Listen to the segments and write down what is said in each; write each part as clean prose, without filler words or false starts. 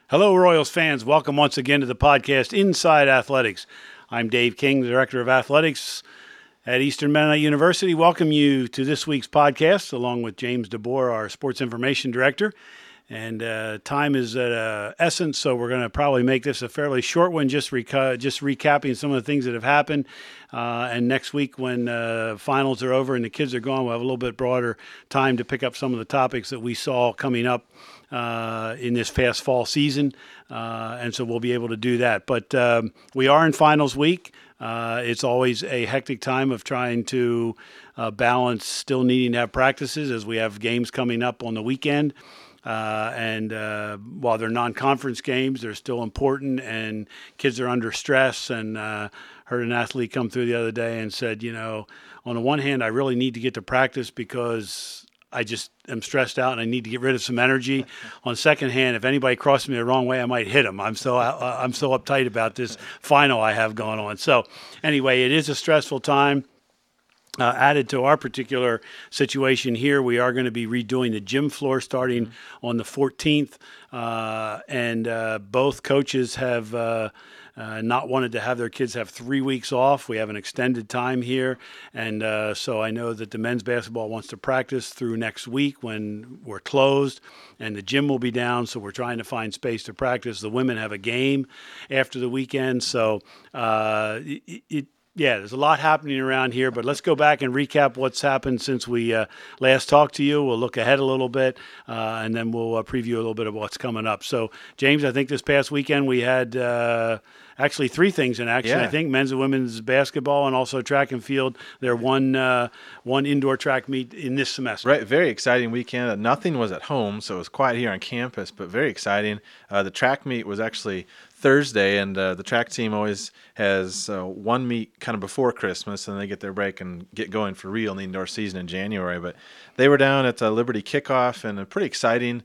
Hello, Royals fans. Welcome once again to the podcast Inside Athletics. I'm Dave King, the Director of Athletics at Eastern Mennonite University. Welcome you to this week's podcast, along with James DeBoer, our Sports Information Director. And time is at essence, so we're going to probably make this a fairly short one, just recapping some of the things that have happened. And next week, when finals are over and the kids are gone, we'll have a little bit broader time to pick up some of the topics that we saw coming up in this past fall season. And so we'll be able to do that. But we are in finals week. It's always a hectic time of trying to balance still needing to have practices as we have games coming up on the weekend. And while they're non-conference games, they're still important, and kids are under stress. And heard an athlete come through the other day and said, you know, on the one hand, I really need to get to practice because I just am stressed out and I need to get rid of some energy. On the second hand, if anybody crosses me the wrong way, I might hit them. I'm so uptight about this final I have going on. So anyway, it is a stressful time. Added to our particular situation here, we are going to be redoing the gym floor starting on the 14th. And both coaches have not wanted to have their kids have 3 weeks off. We have an extended time here. And so I know that the men's basketball wants to practice through next week when we're closed and the gym will be down. So we're trying to find space to practice. The women have a game after the weekend. So yeah, there's a lot happening around here, but let's go back and recap what's happened since we last talked to you. We'll look ahead a little bit, and then we'll preview a little bit of what's coming up. So, James, I think this past weekend we had actually three things in action. Yeah. I think men's and women's basketball and also track and field. They're one indoor track meet in this semester. Right, very exciting weekend. Nothing was at home, so it was quiet here on campus, but very exciting. The track meet was actually Thursday, and the track team always has one meet kind of before Christmas, and they get their break and get going for real in the indoor season in January. But they were down at Liberty Kickoff, and a pretty exciting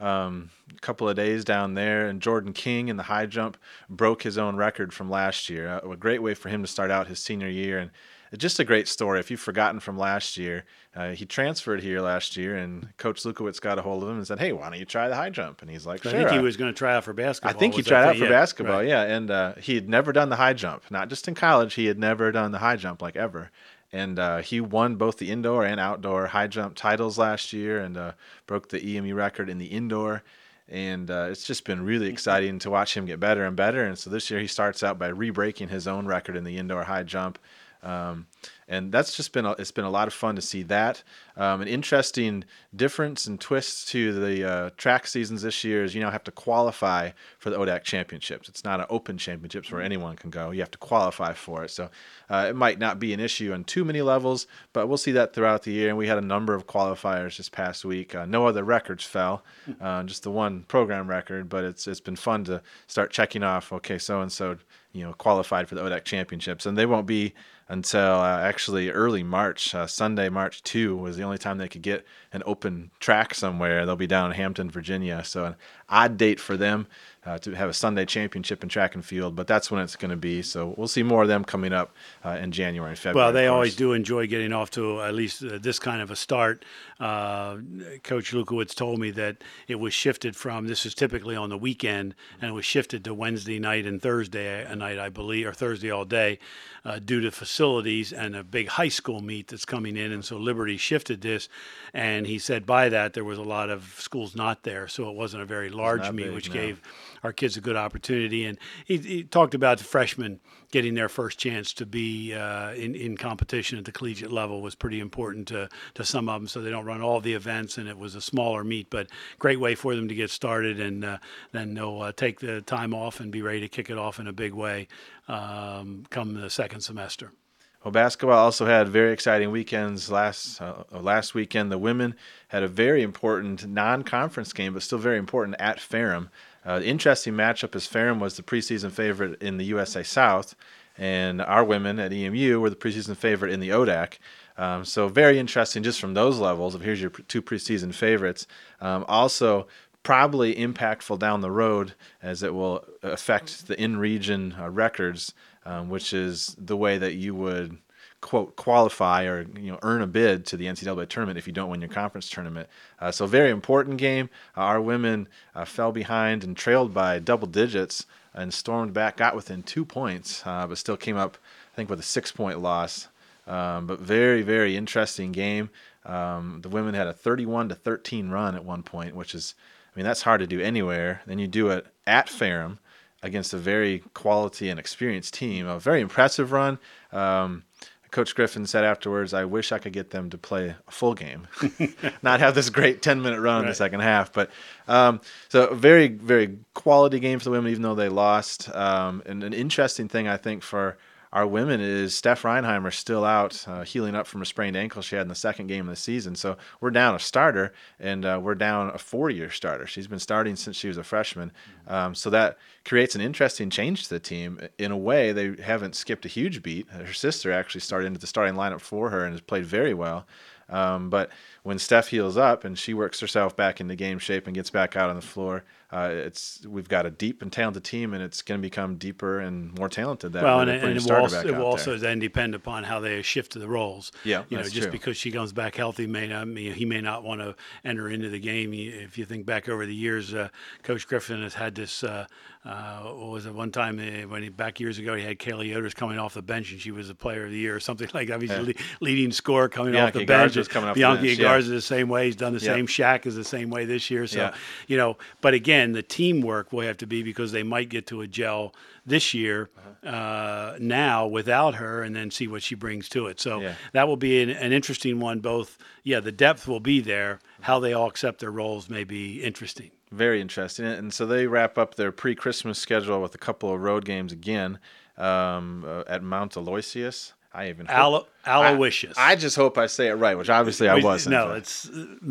couple of days down there. And Jordan King in the high jump broke his own record from last year. A great way for him to start out his senior year, and just a great story. If you've forgotten from last year, he transferred here last year, and Coach Lukowitz got a hold of him and said, "Hey, why don't you try the high jump?" And he's like, "Sure." I think he was going to try out for basketball. I think he Was tried that out for yeah, basketball, right. yeah. And he had never done the high jump. Not just in college, he had never done the high jump like ever. And he won both the indoor and outdoor high jump titles last year, and broke the EMU record in the indoor. And it's just been really exciting to watch him get better and better. And so this year he starts out by re-breaking his own record in the indoor high jump. And that's just it's been a lot of fun to see that. An interesting difference and twist to the track seasons this year is you now have to qualify for the ODAC championships. It's not an open championships where anyone can go. You have to qualify for it. So it might not be an issue on too many levels, but we'll see that throughout the year. And we had a number of qualifiers this past week. No other records fell, just the one program record, but it's been fun to start checking off, okay, so-and-so qualified for the ODAC championships. And they won't be until actually early March. Sunday, March 2 was the only time they could get an open track somewhere. They'll be down in Hampton, Virginia. So an odd date for them to have a Sunday championship in track and field, but that's when it's going to be. So we'll see more of them coming up in January and February. Well, they always do enjoy getting off to at least this kind of a start. Coach Lukowitz told me that it was shifted from, this is typically on the weekend, and it was shifted to Wednesday night and Thursday night, I believe, or Thursday all day, due to facilities and a big high school meet that's coming in. And so Liberty shifted this, and he said by that there was a lot of schools not there, so it wasn't a very large meet, which gave our kids a good opportunity. And he talked about the freshmen getting their first chance to be in competition at the collegiate level was pretty important to some of them, so they don't run all the events, and it was a smaller meet, but great way for them to get started, and then they'll take the time off and be ready to kick it off in a big way come the second semester. Well, basketball also had very exciting weekends. Last weekend, the women had a very important non-conference game, but still very important at Ferrum. The interesting matchup is Ferrum was the preseason favorite in the USA South, and our women at EMU were the preseason favorite in the ODAC. So very interesting just from those levels of here's your two preseason favorites. Also, probably impactful down the road as it will affect the in-region records, which is the way that you would quote qualify or earn a bid to the NCAA tournament if you don't win your conference tournament. So very important game. Our women fell behind and trailed by double digits and stormed back, got within 2 points, but still came up, I think, with a 6-point loss. But very, very interesting game. The women had a 31-13 run at one point, which is, that's hard to do anywhere. Then you do it at Ferrum against a very quality and experienced team. A very impressive run. Coach Griffin said afterwards, I wish I could get them to play a full game, not have this great 10-minute run in the second half. But so a very, very quality game for the women, even though they lost. And an interesting thing, I think, for our women is Steph Reinheimer still out healing up from a sprained ankle she had in the second game of the season. So we're down a starter, and we're down a 4-year starter. She's been starting since she was a freshman. So that creates an interesting change to the team. In a way, they haven't skipped a huge beat. Her sister actually started into the starting lineup for her and has played very well. But when Steph heals up and she works herself back into game shape and gets back out on the floor, we've got a deep and talented team, and it's going to become deeper and more talented. That well, and it will also then depend upon how they shift to the roles. Yeah, just true. Because she comes back healthy, he may not want to enter into the game. If you think back over the years, Coach Griffin has had this. What was it? One time back years ago, he had Kaylee Yoder's coming off the bench, and she was a Player of the Year or something like that. He's leading scorer coming off the bench. Bianca Garza the same way. He's done the same. Shaq is the same way this year. So but again, the teamwork will have to be, because they might get to a gel this year now without her, and then see what she brings to it. So that will be an interesting one. Both, the depth will be there. How they all accept their roles may be interesting. Very interesting. And so they wrap up their pre-Christmas schedule with a couple of road games again at Mount Aloysius. Aloysius. I just hope I say it right, which obviously I wasn't. No, it's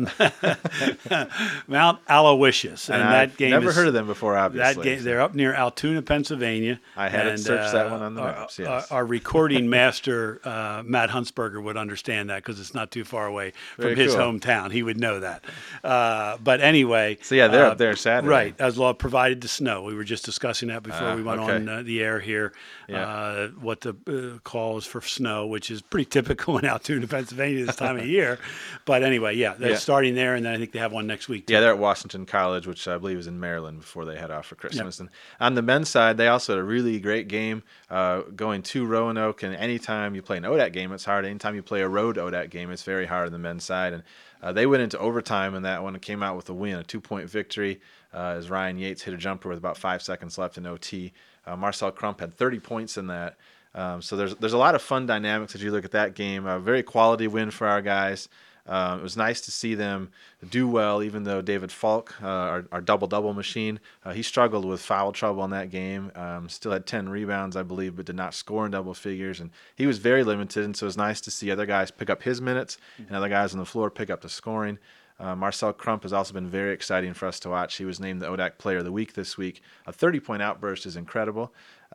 Mount Aloysius. And that game never heard of them before, obviously. That game, they're up near Altoona, Pennsylvania. I had to search that one on the maps, yes. Our recording master, Matt Huntsberger, would understand that, because it's not too far away from his hometown. He would know that. But anyway. So, they're up there Saturday. Right. As law provided the snow. We were just discussing that before we went on the air here, what the call is for snow, which is pretty typical in Altoona, Pennsylvania this time of year. But anyway, they're starting there, and then I think they have one next week too. Yeah, they're at Washington College, which I believe is in Maryland, before they head off for Christmas. And on the men's side, they also had a really great game going to Roanoke. And anytime you play an ODAC game, it's hard. Anytime you play a road ODAC game, it's very hard on the men's side. And they went into overtime in that one and came out with a win, a 2-point victory, as Ryan Yates hit a jumper with about 5 seconds left in OT. Marcel Crump had 30 points in that. So there's a lot of fun dynamics as you look at that game. A very quality win for our guys. It was nice to see them do well, even though David Falk, our double-double machine, he struggled with foul trouble in that game. Still had 10 rebounds, I believe, but did not score in double figures. And he was very limited, and so it was nice to see other guys pick up his minutes and other guys on the floor pick up the scoring. Marcel Crump has also been very exciting for us to watch. He was named the ODAC Player of the Week this week. A 30-point outburst is incredible.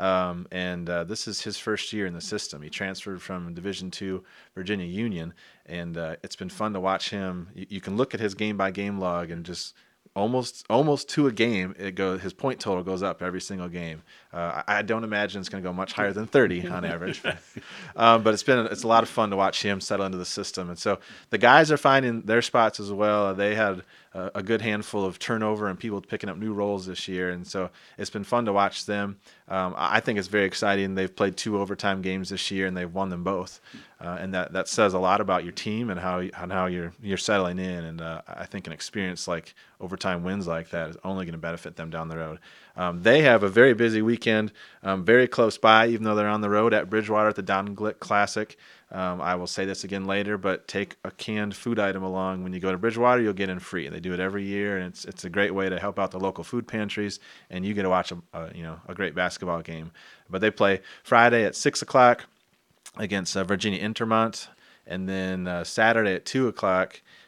And this is his first year in the system. He transferred from Division II Virginia Union, and it's been fun to watch him. You can look at his game-by-game log and just almost to a game, his point total goes up every single game. I don't imagine it's going to go much higher than 30 on average. But it's a lot of fun to watch him settle into the system. And so the guys are finding their spots as well. They had a good handful of turnover and people picking up new roles this year. And so it's been fun to watch them. I think it's very exciting. They've played 2 overtime games this year, and they've won them both. And that says a lot about your team and how you're settling in. And I think an experience like overtime wins like that is only going to benefit them down the road. They have a very busy weekend, very close by, even though they're on the road at Bridgewater at the Don Glick Classic. I will say this again later, but take a canned food item along. When you go to Bridgewater, you'll get in free. They do it every year, and it's a great way to help out the local food pantries, and you get to watch a great basketball game. But they play Friday at 6:00 against Virginia Intermont, and then Saturday at 2:00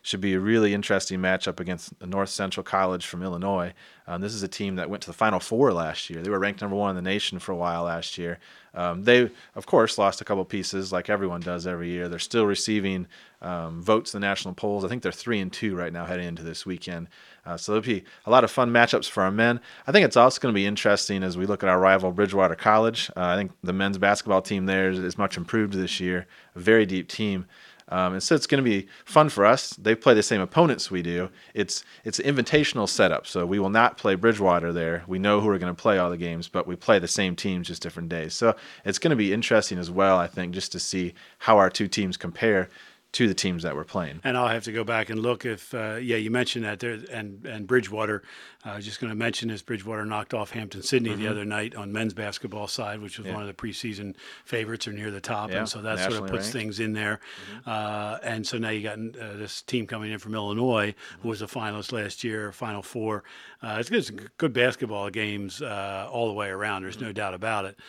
should be a really interesting matchup against the North Central College from Illinois. This is a team that went to the Final Four last year. They were ranked number 1 in the nation for a while last year. They, of course, lost a couple pieces like everyone does every year. They're still receiving votes in the national polls. I think they're 3-2 right now heading into this weekend. So there'll be a lot of fun matchups for our men. I think it's also going to be interesting as we look at our rival Bridgewater College. I think the men's basketball team there is much improved this year, a very deep team. And so it's going to be fun for us. They play the same opponents we do. It's an invitational setup, so we will not play Bridgewater there. We know who we're going to play all the games, but we play the same teams, just different days. So it's going to be interesting as well, I think, just to see how our two teams compare to the teams that we're playing. And I'll have to go back and look if, you mentioned that there, and Bridgewater. I was just going to mention this. Bridgewater knocked off Hampton-Sydney the other night on men's basketball side, which was one of the preseason favorites or near the top. And so that sort of puts things in there. And so now you got this team coming in from Illinois, who was a finalist last year, Final Four. It's good basketball games all the way around. There's no doubt about it.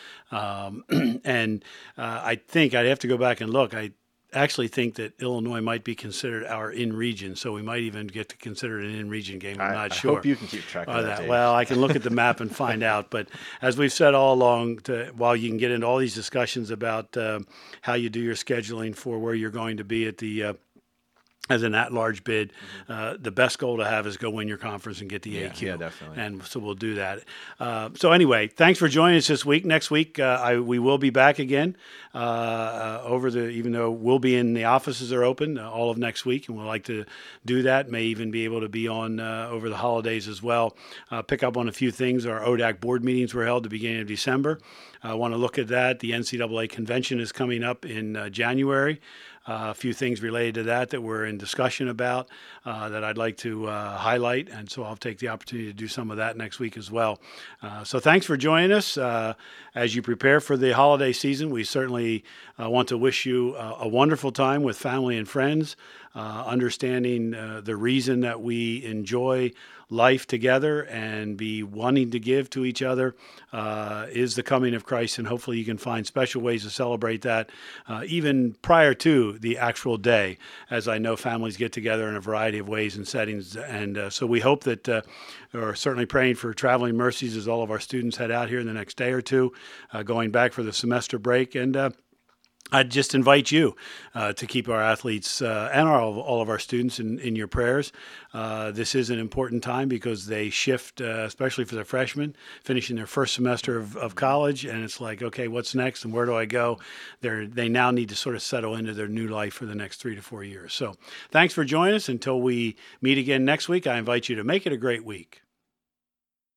I think I'd have to go back and look. I actually think that Illinois might be considered our in-region, so we might even get to consider it an in-region game. I'm not sure. I hope you can keep track of that, Dave. Well, I can look at the map and find out. But as we've said all along, while you can get into all these discussions about how you do your scheduling for where you're going to be at the as an at-large bid, the best goal to have is go win your conference and get the AQ. Yeah, definitely. And so we'll do that. So anyway, thanks for joining us this week. Next week, we will be back again even though we'll be in the offices are open all of next week, and we'll like to do that. May even be able to be on over the holidays as well. Pick up on a few things. Our ODAC board meetings were held at the beginning of December. I want to look at that. The NCAA convention is coming up in January. A few things related to that we're in discussion about that I'd like to highlight, and so I'll take the opportunity to do some of that next week as well. So thanks for joining us. As you prepare for the holiday season, we certainly want to wish you a wonderful time with family and friends, understanding the reason that we enjoy life together and be wanting to give to each other is the coming of Christ, and hopefully you can find special ways to celebrate that even prior to the actual day, as I know families get together in a variety of ways and settings. And so we hope that we're certainly praying for traveling mercies as all of our students head out here in the next day or two, going back for the semester break. And I'd just invite you to keep our athletes and all of our students in your prayers. This is an important time because they shift, especially for the freshmen, finishing their first semester of college, and it's like, okay, what's next and where do I go? They now need to sort of settle into their new life for the next 3 to 4 years. So thanks for joining us. Until we meet again next week, I invite you to make it a great week.